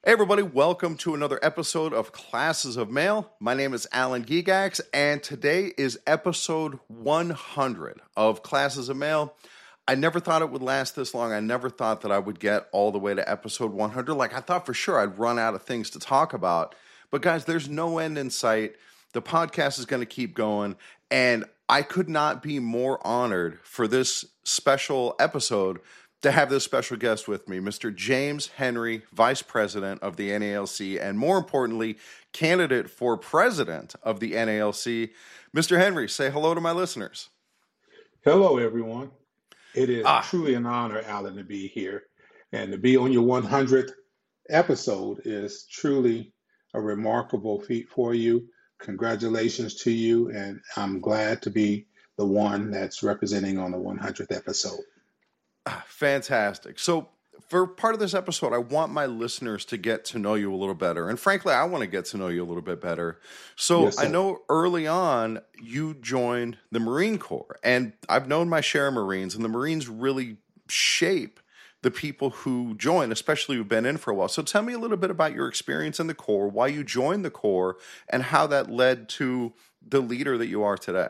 Hey everybody, welcome to another episode of Classes of Mail. My name is Alan Gigax, and today is episode 100 of Classes of Mail. I never thought it would last this long. I never thought that I would get all the way to episode 100. I thought for sure I'd run out of things to talk about. But guys, there's no end in sight. The podcast is going to keep going, and I could not be more honored for this special episode to have this special guest with me, Mr. James Henry, Vice President of the NALC, and more importantly, candidate for President of the NALC. Mr. Henry, say hello to my listeners. Hello, everyone. It is truly an honor, Alan, to be here. And to be on your 100th episode is truly a remarkable feat for you. Congratulations to you. And I'm glad to be the one that's representing on the 100th episode. Fantastic. So for part of this episode, I want my listeners to get to know you a little better. And frankly, I want to get to know you a little bit better. So yes, I know early on you joined the Marine Corps, and I've known my share of Marines, and the Marines really shape the people who join, especially who've been in for a while. So tell me a little bit about your experience in the Corps, why you joined the Corps, and how that led to the leader that you are today.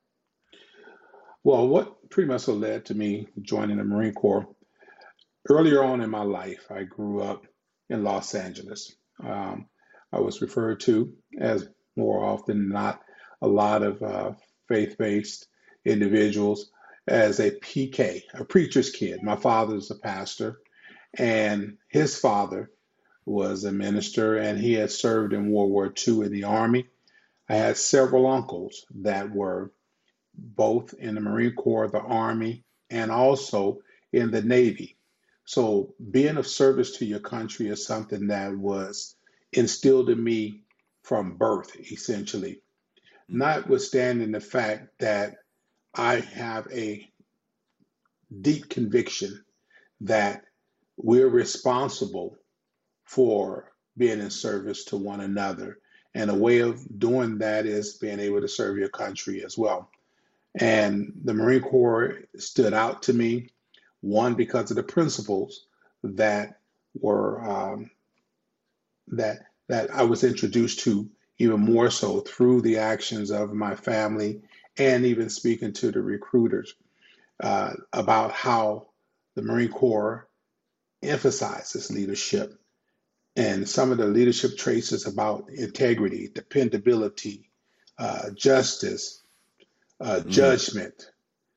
Well, what pretty much led to me joining the Marine Corps, earlier on in my life, I grew up in Los Angeles. I was referred to as, more often than not, a lot of faith-based individuals as a PK, a preacher's kid. My father's a pastor, and his father was a minister, and he had served in World War II in the Army. I had several uncles that were both in the Marine Corps, the Army, and also in the Navy. So being of service to your country is something that was instilled in me from birth, essentially. Notwithstanding the fact that I have a deep conviction that we're responsible for being in service to one another. And a way of doing that is being able to serve your country as well. And the Marine Corps stood out to me, one, because of the principles that were that I was introduced to, even more so through the actions of my family, and even speaking to the recruiters about how the Marine Corps emphasizes leadership, and some of the leadership traits is about integrity, dependability, justice, judgment,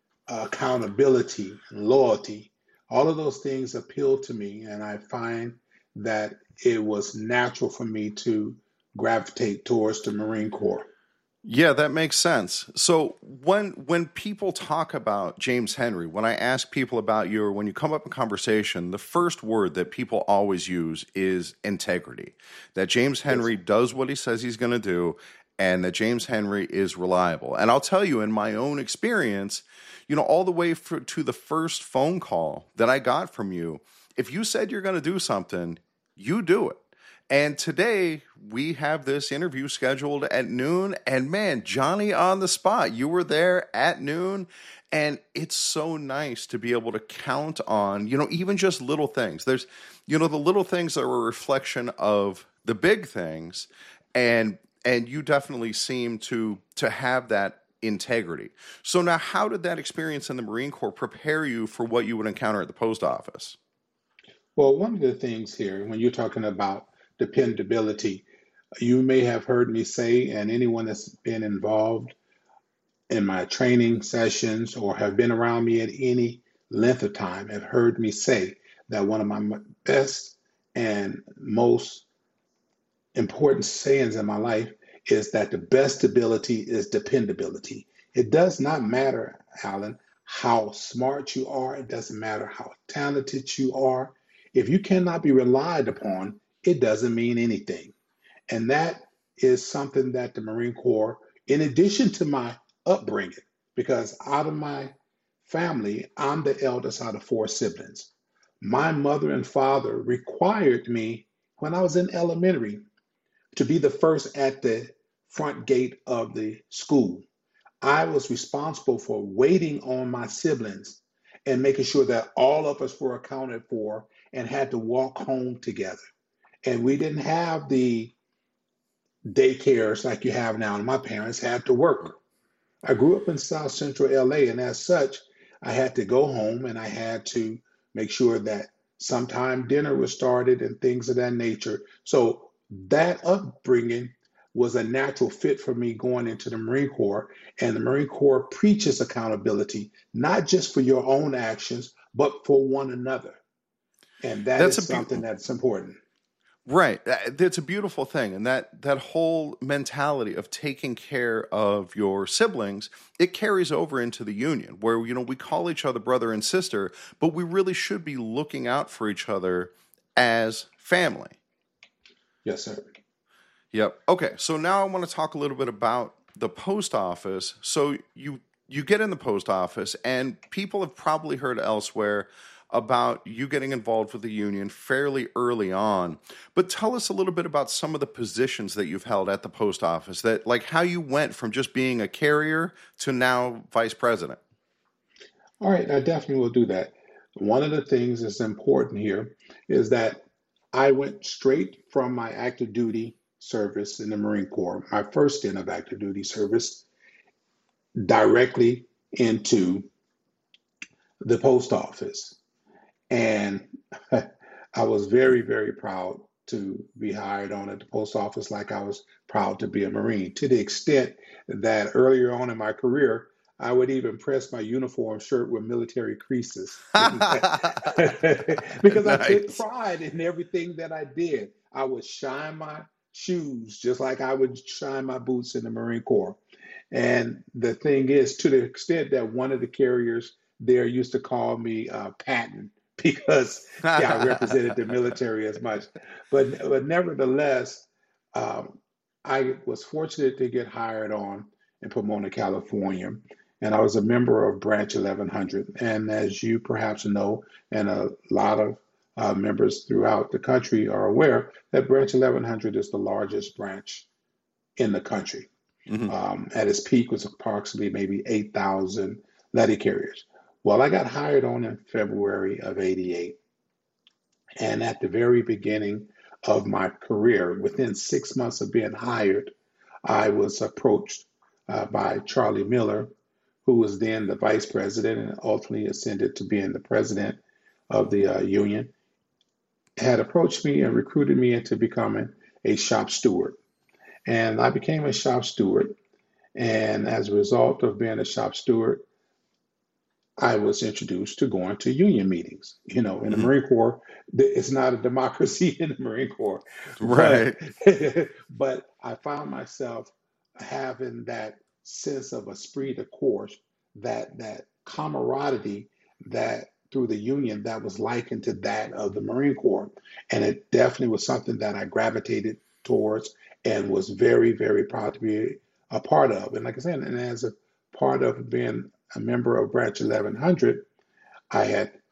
accountability, and loyalty. All of those things appeal to me, and I find that it was natural for me to gravitate towards the Marine Corps. Yeah, that makes sense. So when people talk about James Henry, when I ask people about you, or when you come up in conversation, the first word that people always use is integrity. That James Henry does what he says he's going to do, and that James Henry is reliable. And I'll tell you, in my own experience, all the way to the first phone call that I got from you, if you said you're going to do something, you do it. And today we have this interview scheduled at noon, and man, Johnny on the spot, you were there at noon, and it's so nice to be able to count on, even just little things. There's, the little things that are a reflection of the big things, and you definitely seem to have that integrity. So now, how did that experience in the Marine Corps prepare you for what you would encounter at the post office? Well, one of the things here, when you're talking about dependability, you may have heard me say, and anyone that's been involved in my training sessions or have been around me at any length of time have heard me say that one of my best and most important sayings in my life is that the best ability is dependability. It does not matter, Alan, how smart you are. It doesn't matter how talented you are. If you cannot be relied upon, it doesn't mean anything. And that is something that the Marine Corps, in addition to my upbringing, because out of my family, I'm the eldest out of 4 siblings. My mother and father required me when I was in elementary to be the first at the front gate of the school. I was responsible for waiting on my siblings and making sure that all of us were accounted for and had to walk home together. And we didn't have the daycares like you have now. And my parents had to work. I grew up in South Central LA, and as such, I had to go home and I had to make sure that sometime dinner was started and things of that nature. So that upbringing was a natural fit for me going into the Marine Corps. And the Marine Corps preaches accountability, not just for your own actions, but for one another. And that That's is a something that's important. Right. That's a beautiful thing. And that whole mentality of taking care of your siblings, it carries over into the union where, we call each other brother and sister, but we really should be looking out for each other as family. Yes, sir. Yep. Okay. So now I want to talk a little bit about the post office. So you get in the post office, and people have probably heard elsewhere about you getting involved with the union fairly early on. But tell us a little bit about some of the positions that you've held at the post office, that like how you went from just being a carrier to now vice president. All right, I definitely will do that. One of the things that's important here is that I went straight from my active duty service in the Marine Corps, my first stint of active duty service, directly into the post office. And I was very, very proud to be hired on at the post office, like I was proud to be a Marine, to the extent that earlier on in my career, I would even press my uniform shirt with military creases because I took Nice. pride in everything that I did. I would shine my shoes just like I would shine my boots in the Marine Corps. And the thing is, to the extent that one of the carriers there used to call me Patton because yeah, I represented the military as much. But nevertheless, um, I was fortunate to get hired on in Pomona, California, and I was a member of Branch 1100. And as you perhaps know, and a lot of members throughout the country are aware, that Branch 1100 is the largest branch in the country. Mhm. At its peak was approximately maybe 8,000 letter carriers. Well, I got hired on in February of '88. And at the very beginning of my career, within 6 months of being hired, I was approached by Charlie Miller, who was then the vice president and ultimately ascended to being the president of the union, had approached me and recruited me into becoming a shop steward. And I became a shop steward. And as a result of being a shop steward, I was introduced to going to union meetings. In the Mhm. Marine Corps, it's not a democracy in the Marine Corps, but Right. but I found myself having that sense of esprit de corps, that camaraderie that through the union that was likened to that of the Marine Corps, and it definitely was something that I gravitated towards and was very, very proud to be a part of. And like I said, and as a part of being a member of Branch 1100, I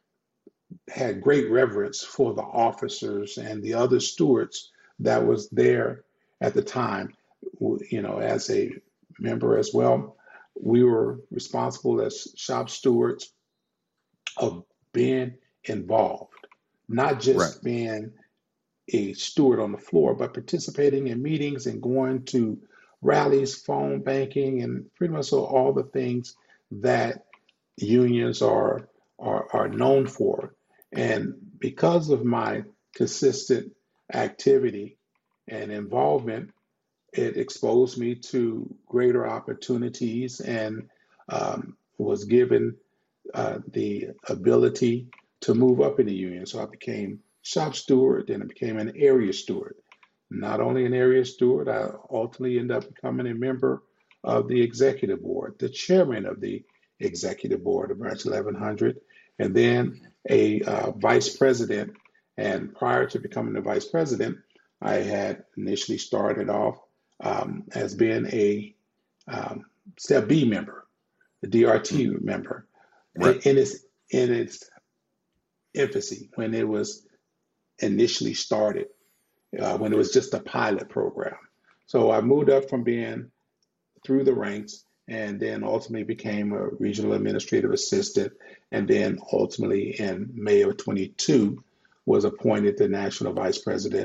had great reverence for the officers and the other stewards that was there at the time. As a member as well, we were responsible as shop stewards of being involved, not Right. just being a steward on the floor, but participating in meetings and going to rallies, phone banking, and pretty much all the things that unions are known for. And because of my consistent activity and involvement, it exposed me to greater opportunities and was given the ability to move up in the union. So I became shop steward, then I became an area steward. Not only an area steward, I ultimately ended up becoming a member of the executive board, the chairman of the executive board of Branch 1100, and then a vice president. And prior to becoming the vice president, I had initially started off as being a Step B member, the Mhm. DRT member, Right. in its infancy when it was initially started, when it was just a pilot program. So I moved up from being through the ranks and then ultimately became a regional administrative assistant. And then ultimately in May of '22 was appointed the national vice president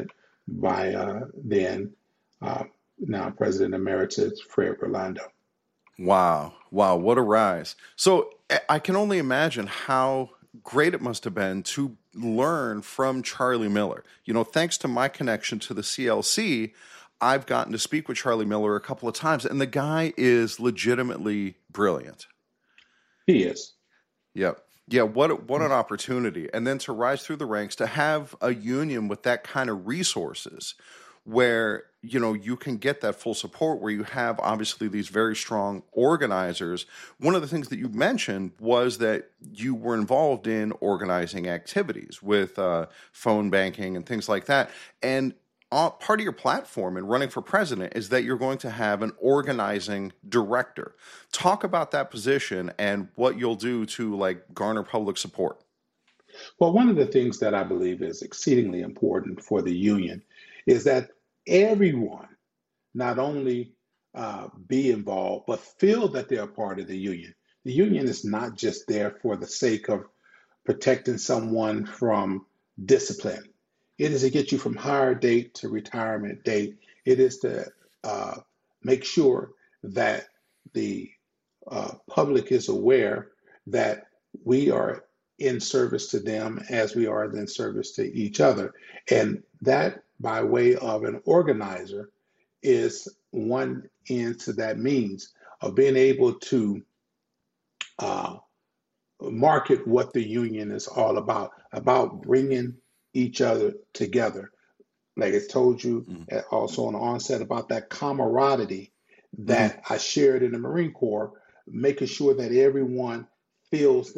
by then uh, now President Emeritus Fred Rolando. Wow. Wow. What a rise. So I can only imagine how great it must have been to learn from Charlie Miller. You know, thanks to my connection to the CLC, I've gotten to speak with Charlie Miller a couple of times, and the guy is legitimately brilliant. He is. Yep. Yeah, what an opportunity. And then to rise through the ranks, to have a union with that kind of resources where, you know, you can get that full support, where you have obviously these very strong organizers. One of the things that you mentioned was that you were involved in organizing activities with phone banking and things like that. And part of your platform in running for president is that you're going to have an organizing director. Talk about that position and what you'll do to like garner public support. Well, one of the things that I believe is exceedingly important for the union is that everyone not only be involved, but feel that they're a part of the union. The union is not just there for the sake of protecting someone from discipline. It is to get you from hire date to retirement date. It is to uh, make sure that the public is aware that we are in service to them as we are in service to each other. And that, by way of an organizer, is one end to that means of being able to uh, market what the union is all about bringing each other together. Like I told you Mhm. also on the onset about that camaraderie Mhm. that I shared in the Marine Corps, making sure that everyone feels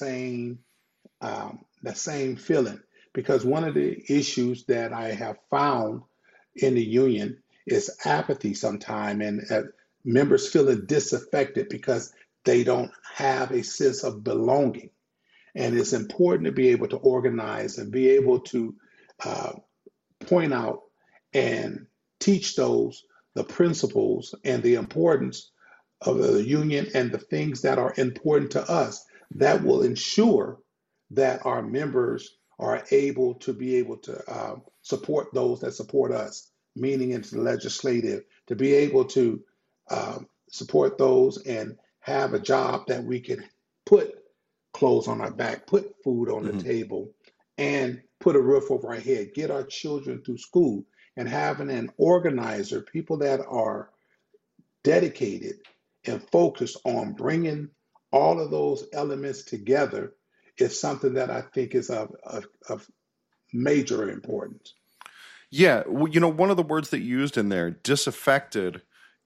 that same feeling. Because one of the issues that I have found in the union is apathy sometimes, and members feeling disaffected because they don't have a sense of belonging. And it's important to be able to organize and be able to uh, point out and teach those the principles and the importance of the union and the things that are important to us that will ensure that our members are able to support those that support us, meaning into the legislative, to be able to support those and have a job that we can put clothes on our back, put food on the Mhm. table, and put a roof over our head, get our children through school, and having an organizer, people that are dedicated and focused on bringing all of those elements together is something that I think is of major importance. Yeah, you know, one of the words that you used in there, disaffected,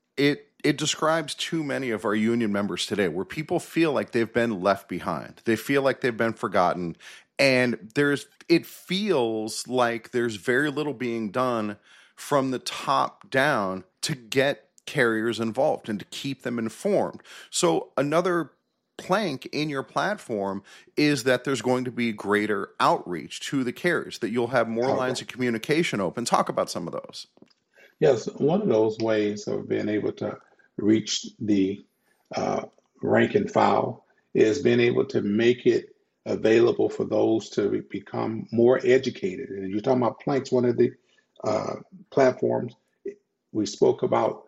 it describes too many of our union members today, where people feel like they've been left behind. They feel like they've been forgotten, and it feels like there's very little being done from the top down to get carriers involved and to keep them informed. So another plank in your platform is that there's going to be greater outreach to the carriers, that you'll have more lines of Outright. communication open. Talk about some of those. Yes, one of those ways of being able to reach the uh, rank and file is being able to make it available for those to become more educated. And you're talking about Planks, one of the uh, platforms we spoke about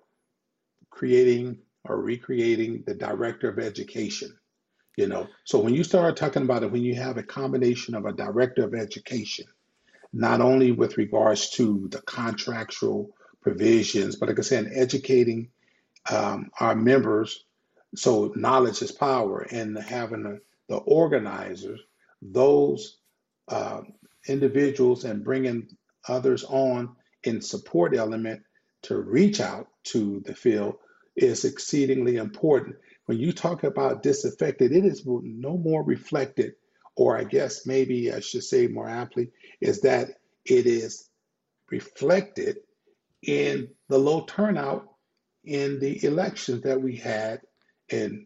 creating or recreating the director of education. So when you start talking about it, when you have a combination of a director of education, not only with regards to the contractual provisions, but like I said, educating our members so knowledge is power, and having the organizers, those uh, individuals, and bringing others on in support element to reach out to the field is exceedingly important. When you talk about disaffected, it is no more reflected, or I guess maybe I should say more aptly, is that it is reflected in the low turnout in the elections that we had in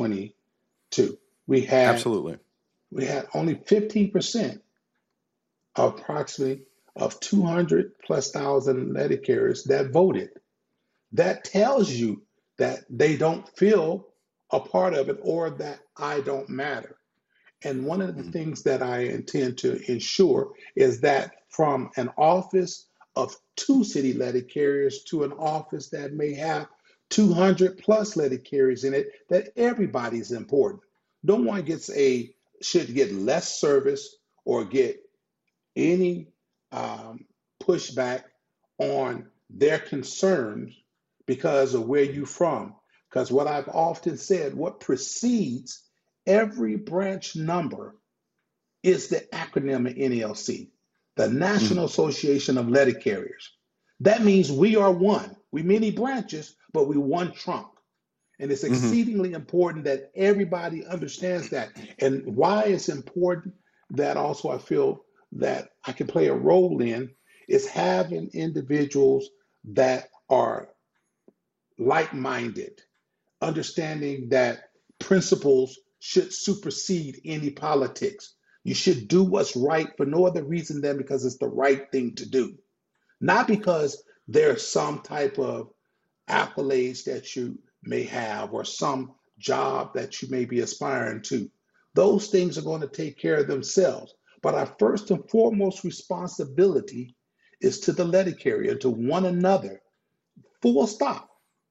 22. We had Absolutely. we had only 15% approximately of 200 plus thousand Medicares that voted. That tells you that they don't feel a part of it or that I don't matter. And one of the Mhm. things that I intend to ensure is that from an office of 2 city letter carriers to an office that may have 200 plus letter carriers in it, that everybody's important. No one should get less service or get any um, pushback on their concerns because of where you're from. Because what I've often said, what precedes every branch number is the acronym of NALC, the Mm-hmm. National Association of Letter Carriers. That means we are one. We many branches, but we one trunk. And it's Mm-hmm. exceedingly important that everybody understands that. And why it's important that also I feel that I can play a role in is having individuals that are like minded, understanding that principles should supersede any politics. You should do what's right for no other reason than because it's the right thing to do, not because there's some type of accolades that you may have or some job that you may be aspiring to. Those things are going to take care of themselves. But our first and foremost responsibility is to the letter carrier, to one another, full stop.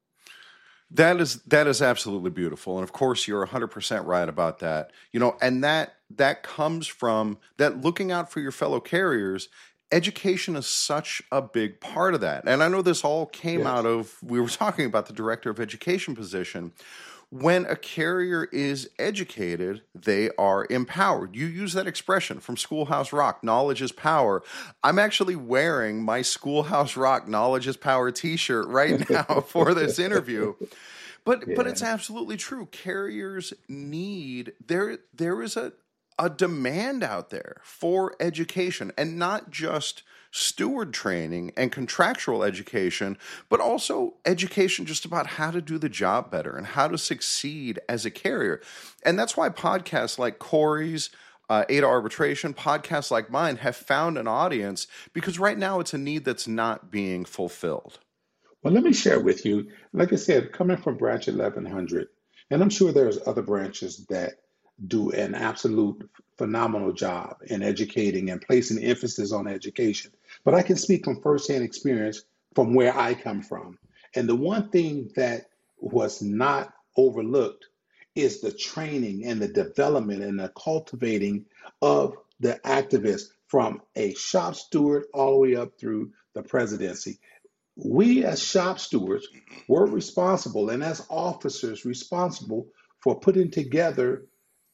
That is absolutely beautiful, and of course, you're 100% right about that. And that comes from that looking out for your fellow carriers. Education is such a big part of that, and I know this all came out Yes. of we were talking about the director of education position. When a carrier is educated, they are empowered. You use that expression from Schoolhouse Rock, knowledge is power. I'm actually wearing my Schoolhouse Rock knowledge is power t-shirt right now for this interview. But it's Yeah. absolutely true. Carriers need there is a demand out there for education, and not just steward training and contractual education, but also education just about how to do the job better and how to succeed as a carrier. And that's why podcasts like Corey's, Ada Arbitration, podcasts like mine have found an audience, because right now it's a need that's not being fulfilled. Well, let me share with you, like I said, coming from branch 1100, and I'm sure there's other branches that do an absolute phenomenal job in educating and placing emphasis on education. But I can speak from firsthand experience from where I come from. And the one thing that was not overlooked is the training and the development and the cultivating of the activists from a shop steward all the way up through the presidency. We as shop stewards were responsible, and as officers responsible for putting together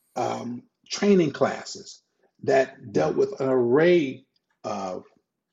training classes that dealt with an array of,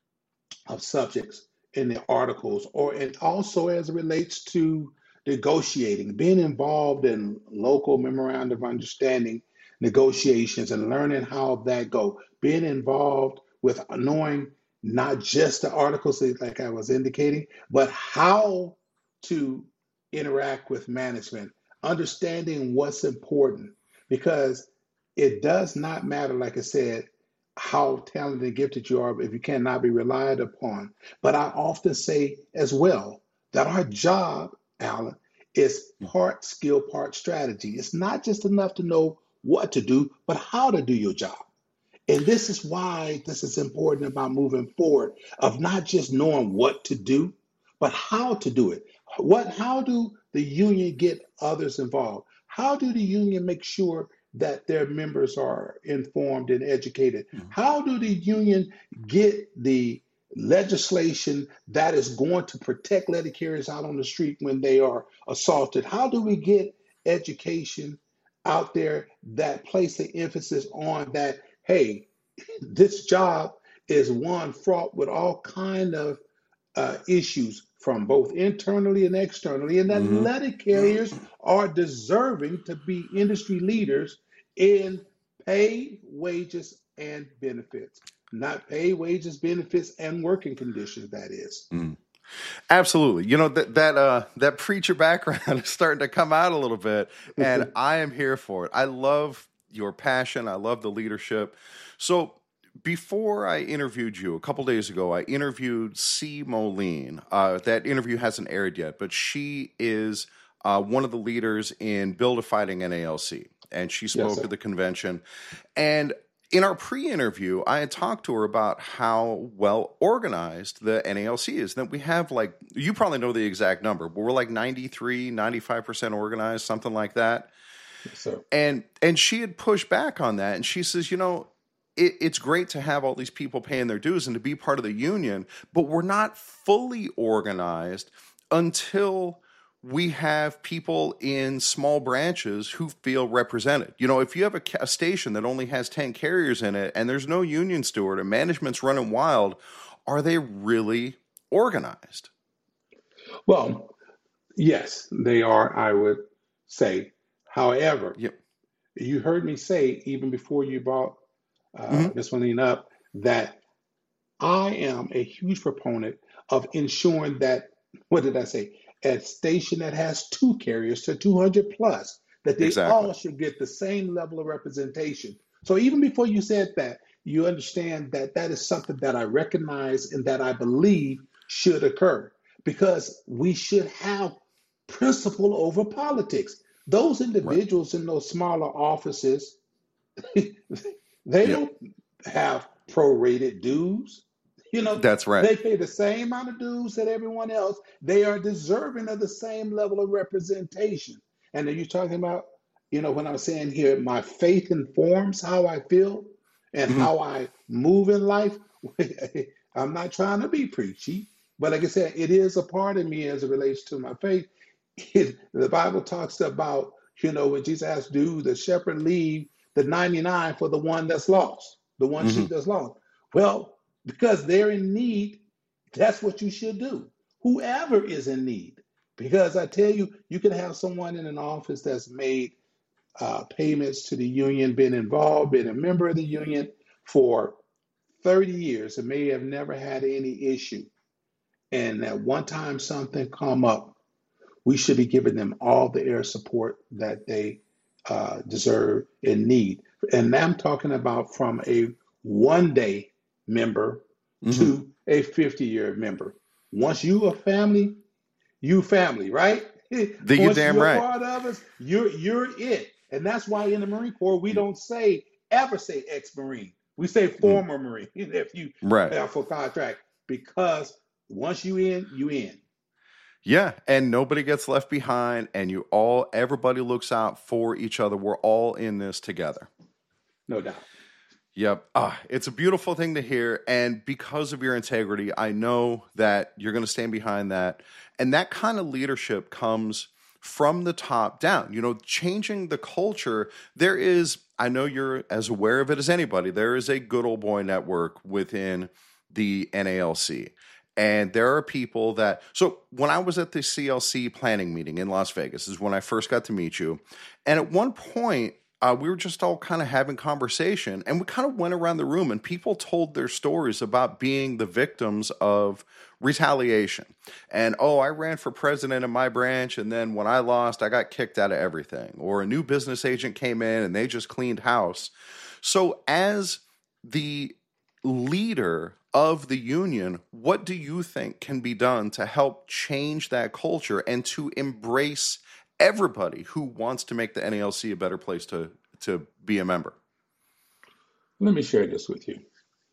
of subjects in the articles, or and also as it relates to negotiating, being involved in local memorandum of understanding negotiations and learning how that go, being involved with knowing not just the articles like I was indicating, but how to interact with management, understanding what's important, because it does not matter, like I said, how talented and gifted you are if you cannot be relied upon. But I often say as well that our job, Alan, is part skill, part strategy. It's not just enough to know what to do, but how to do your job. And this is why this is important about moving forward, of not just knowing what to do, but how to do it. How do the union get others involved? How do the union make sure that their members are informed and educated? How do the union get the legislation that is going to protect letter carriers out on the street when they are assaulted? How do we get education out there that place the emphasis on that, hey, this job is one fraught with all kind of issues from both internally and externally, and that Mm-hmm. letter carriers are deserving to be industry leaders in pay, wages, and benefits. Not pay, wages, benefits, and working conditions, that is. Absolutely. That preacher background is starting to come out a little bit, and I am here for it. I love your passion. I love the leadership. So before I interviewed you a couple days ago, I interviewed C. Moline. That interview hasn't aired yet, but she is one of the leaders in Build a Fighting NALC, and she Yes, spoke sir. at the convention. And In our pre-interview, I had talked to her about how well organized the NALC is. That we have, like, you probably know the exact number, but we're like 93, 95% organized, something like that. Yes, sir. And she had pushed back on that, and she says, it's great to have all these people paying their dues and to be part of the union, but we're not fully organized until we have people in small branches who feel represented. If you have a station that only has 10 carriers in it and there's no union steward and management's running wild, are they really organized? Well, yes, they are, I would say. However, Yep. you heard me say, even before you brought Mm-hmm. Ms. Marlene up, that I am a huge proponent of ensuring that, what did I say, a station that has two carriers to 200 plus, that they Exactly. all should get the same level of representation. So even before you said that, you understand that that is something that I recognize and that I believe should occur, because we should have principle over politics. Those Right. individuals in those smaller offices, they Yep. don't have prorated dues. That's right. They pay the same amount of dues that everyone else. They are deserving of the same level of representation. And then you're talking about, when I'm saying here, my faith informs how I feel and Mm-hmm. how I move in life. I'm not trying to be preachy, but like I said, it is a part of me as it relates to my faith. The Bible talks about, when Jesus asked, do the shepherd leave the 99 for the one that's lost, the one Mm-hmm. sheep that's lost? Well, because they're in need, that's what you should do. Whoever is in need. Because I tell you, you can have someone in an office that's made payments to the union, been involved, been a member of the union for 30 years and may have never had any issue. And at one time something come up, we should be giving them all the air support that they deserve and need. And I'm talking about from a 1 day member Mm-hmm. to a 50-year member. Once you family, right? You're Once damn you're right. part of us, you're it. And that's why in the Marine Corps we Yep. don't ever say ex-Marine. We say Mm. former Marine if you Right. have for contract, because once you in, you in. Yeah, and nobody gets left behind, and everybody looks out for each other. We're all in this together. No doubt. Yep. It's a beautiful thing to hear. And because of your integrity, I know that you're going to stand behind that. And that kind of leadership comes from the top down. Changing the culture. I know you're as aware of it as anybody, there is a good old boy network within the NALC. And there are people so when I was at the CLC planning meeting in Las Vegas is when I first got to meet you. And at one point, we were just all kind of having conversation, and we kind of went around the room, and people told their stories about being the victims of retaliation. And, I ran for president in my branch, and then when I lost, I got kicked out of everything. Or a new business agent came in, and they just cleaned house. So as the leader of the union, what do you think can be done to help change that culture and to embrace everybody who wants to make the NALC a better place to be a member? Let me share this with you.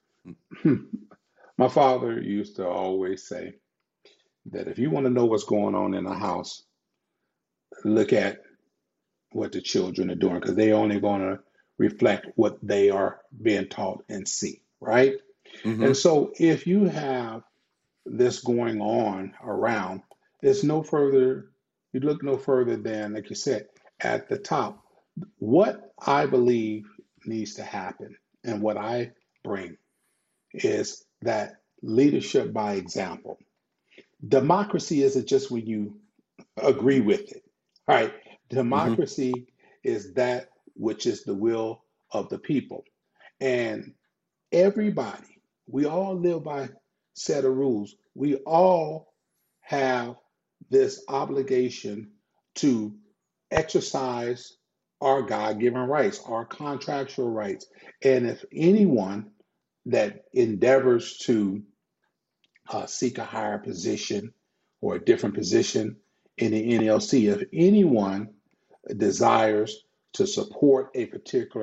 My father used to always say that if you want to know what's going on in a house, look at what the children are doing, because they're only going to reflect what they are being taught and see, right? Mm-hmm. And so if you have this going on around, it's no further, you look no further than, like you said, at the top. What I believe needs to happen and what I bring is that leadership by example. Democracy isn't just when you agree with it. All right. Mm-hmm. Democracy is that which is the will of the people. And everybody, we all live by a set of rules. We all have this obligation to exercise our God given rights, our contractual rights. And if anyone that endeavors to seek a higher position or a different position in the NLC, if anyone desires to support a particular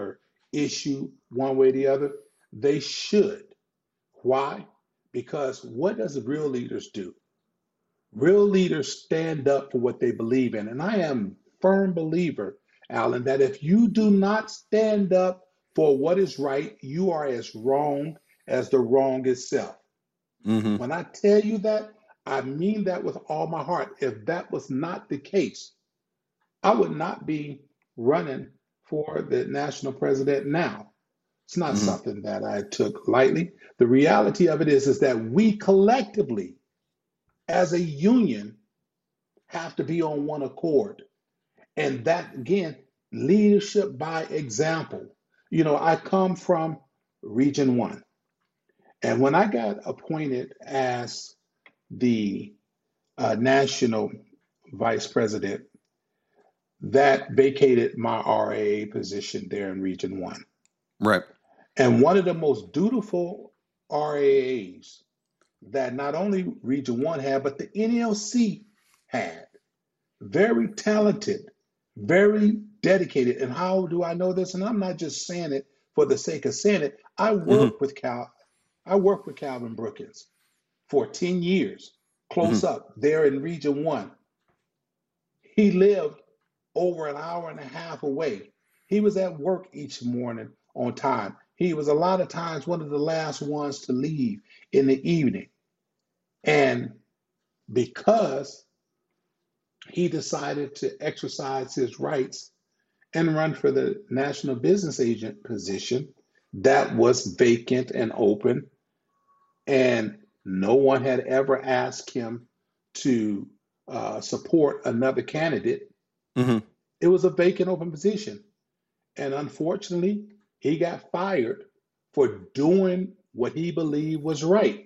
issue one way or the other? They should. Why? Because what does real leaders do? Real leaders stand up for what they believe in. And I am a firm believer, Alan, that if you do not stand up for what is right, you are as wrong as the wrong itself. Mm-hmm. When I tell you that, I mean that with all my heart. If that was not the case, I would not be running for the national president now. It's not Mm-hmm. something that I took lightly. The reality of it is that we collectively, as a union, have to be on one accord. And that, again, leadership by example. You know, I come from Region 1. And when I got appointed as the national vice president, that vacated my RAA position there in Region 1. Right. And one of the most dutiful RAAs that not only Region 1 had, but the NLC had. Very talented, very dedicated. And how do I know this? And I'm not just saying it for the sake of saying it. I Mm-hmm. worked with Calvin Brookins for 10 years, close Mm-hmm. up there in Region 1. He lived over an hour and a half away. He was at work each morning on time. He was a lot of times one of the last ones to leave in the evening. And because he decided to exercise his rights and run for the national business agent position that was vacant and open, and no one had ever asked him to support another candidate. Mm-hmm. It was a vacant open position. And unfortunately, he got fired for doing what he believed was right.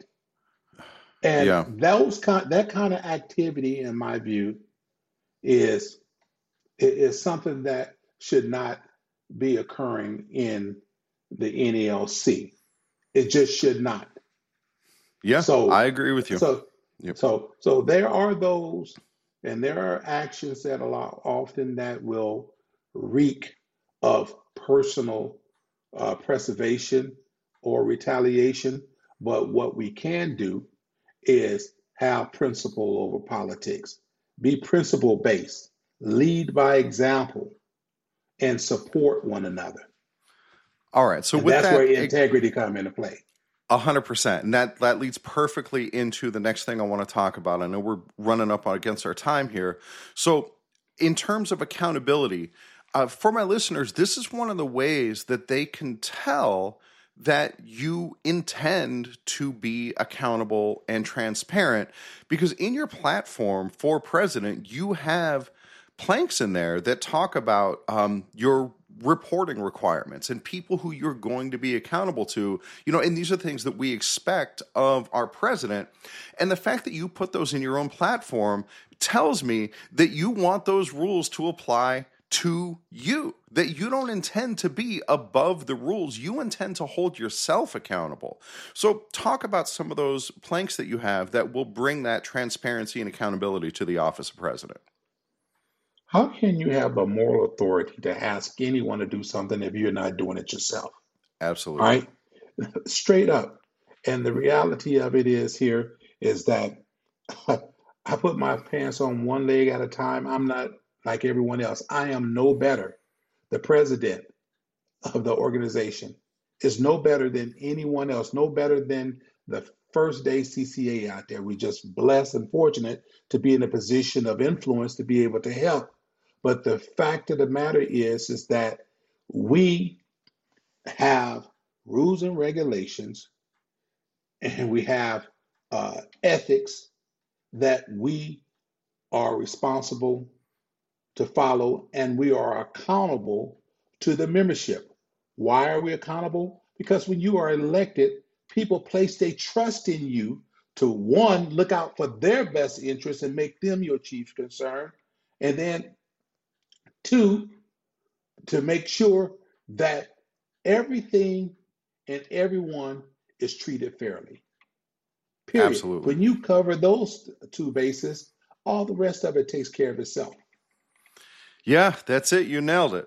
And Yeah. that kind of activity, in my view, is is something that should not be occurring in the NLC. It just should not. Yeah. I So, agree with you. so, Yep. so there are those, and there are actions that a lot often that will reek of personal preservation or retaliation. But what we can do is have principle over politics, be principle based, lead by example, and support one another. All right. So And with that's where that, integrity come into play. 100%. And that leads perfectly into the next thing I want to talk about. I know we're running up against our time here. So, in terms of accountability, for my listeners, this is one of the ways that they can tell that you intend to be accountable and transparent, because in your platform for president, you have planks in there that talk about your reporting requirements and people who you're going to be accountable to, and these are things that we expect of our president. And the fact that you put those in your own platform tells me that you want those rules to apply to you, that you don't intend to be above the rules. You intend to hold yourself accountable. So talk about some of those planks that you have that will bring that transparency and accountability to the office of president. How can you have a moral authority to ask anyone to do something if you're not doing it yourself? All Absolutely. right, straight up. And the reality of it is here is that I put my pants on one leg at a time. I'm not like everyone else. I am no better. The president of the organization is no better than anyone else, no better than the first day CCA out there. We're just blessed and fortunate to be in a position of influence to be able to help. But the fact of the matter is that we have rules and regulations, and we have ethics that we are responsible to follow, and we are accountable to the membership. Why are we accountable? Because when you are elected, people place their trust in you to, one, look out for their best interests and make them your chief concern, and then two, to make sure that everything and everyone is treated fairly. Period. Absolutely. When you cover those two bases, all the rest of it takes care of itself. Yeah, that's it. You nailed it.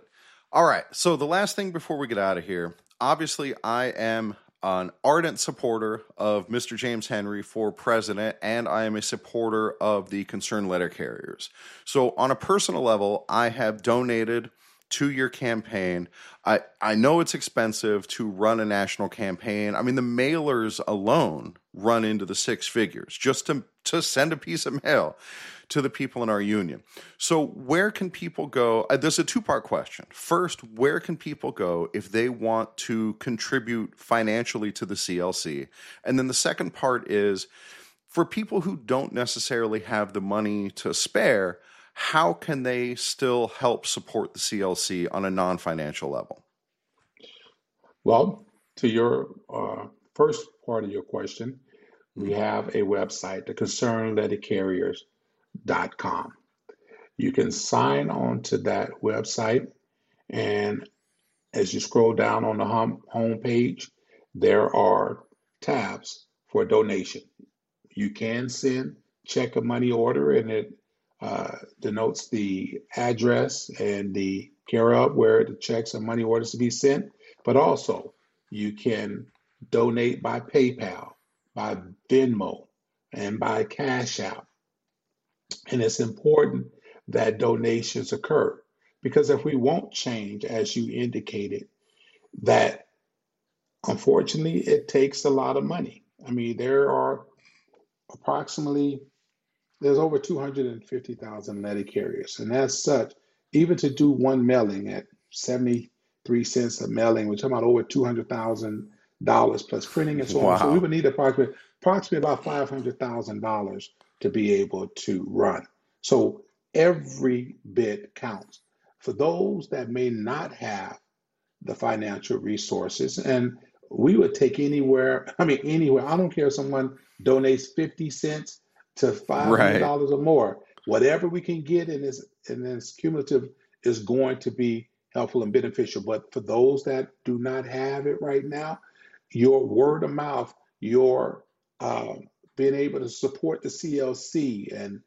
All right. So the last thing before we get out of here, obviously, I am an ardent supporter of Mr. James Henry for president, and I am a supporter of the concerned letter carriers. So on a personal level, I have donated to your campaign. I know it's expensive to run a national campaign. I mean, the mailers alone run into the six figures just to send a piece of mail to the people in our union. So where can people go? There's a two-part question. First, where can people go if they want to contribute financially to the CLC? And then the second part is, for people who don't necessarily have the money to spare, how can they still help support the CLC on a non-financial level? Well, to your first part of your question, we have a website, the concernledcarriers.com. You can sign on to that website, and as you scroll down on the home page, there are tabs for donation. You can send check or money order, and it denotes the address and the care of where the checks and money orders to be sent. But also, you can donate by PayPal, by Venmo, and by Cash App. And it's important that donations occur, because if we won't change, as you indicated, that unfortunately it takes a lot of money. I mean, there's over 250,000 letter carriers. And as such, even to do one mailing at 73 cents a mailing, we're talking about over $200,000 plus printing and so on. So we Wow. would need approximately about $500,000 to be able to run. So every bit counts. For those that may not have the financial resources, and we would take anywhere. I don't care if someone donates 50 cents to Right. $500 or more. Whatever we can get in this cumulative is going to be helpful and beneficial. But for those that do not have it right now, your word of mouth, your being able to support the CLC, and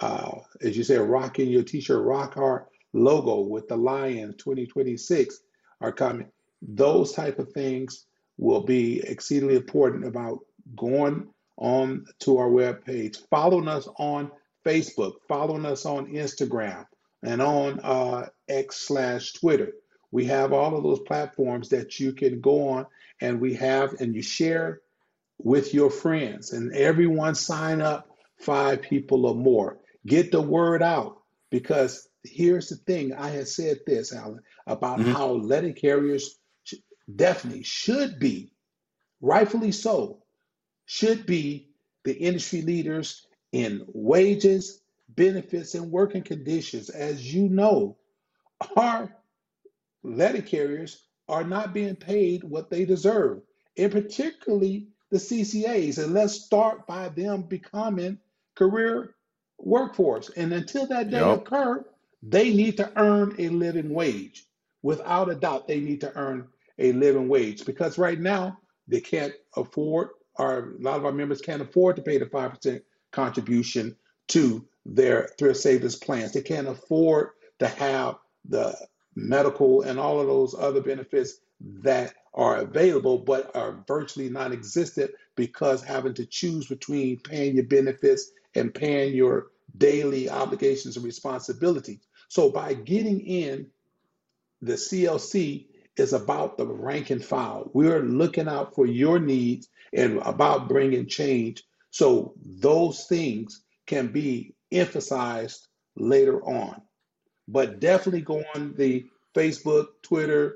as you say, rocking your t-shirt, rock our logo with the Lions 2026 are coming. Those type of things will be exceedingly important about going on to our webpage, following us on Facebook, following us on Instagram, and on X/Twitter. We have all of those platforms that you can go on, and you share with your friends, and everyone sign up 5 people or more. Get the word out, because here's the thing. I had said this, Alan, about Mhm. how letter carriers definitely should be, rightfully so, should be the industry leaders in wages, benefits, and working conditions. As you know, our letter carriers are not being paid what they deserve, and particularly the CCAs. And let's start by them becoming career workforce. And until that day Yep. occur, they need to earn a living wage. Without a doubt, they need to earn a living wage, because right now they can't afford, or a lot of our members can't afford to pay the 5% contribution to their thrift savings plans. They can't afford to have the medical and all of those other benefits that are available but are virtually non-existent, because having to choose between paying your benefits and paying your daily obligations and responsibilities. So by getting in, the CLC is about the rank and file. We're looking out for your needs and about bringing change, so those things can be emphasized later on. But definitely go on the Facebook, Twitter,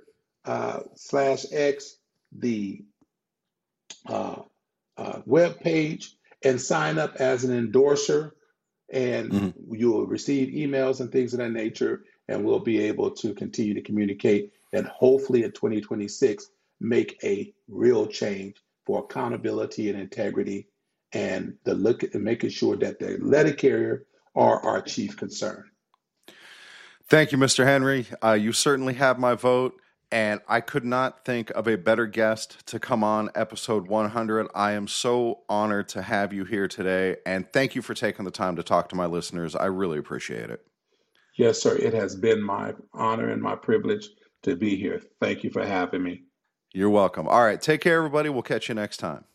/X, the uh, web page, and sign up as an endorser, and Mhm. you will receive emails and things of that nature, and we'll be able to continue to communicate, and hopefully in 2026 make a real change for accountability and integrity, and the look and making sure that the letter carrier are our chief concern. Thank you, Mr. Henry. You certainly have my vote, and I could not think of a better guest to come on episode 100. I am so honored to have you here today, and thank you for taking the time to talk to my listeners. I really appreciate it. Yes, sir. It has been my honor and my privilege to be here. Thank you for having me. You're welcome. All right. Take care, everybody. We'll catch you next time.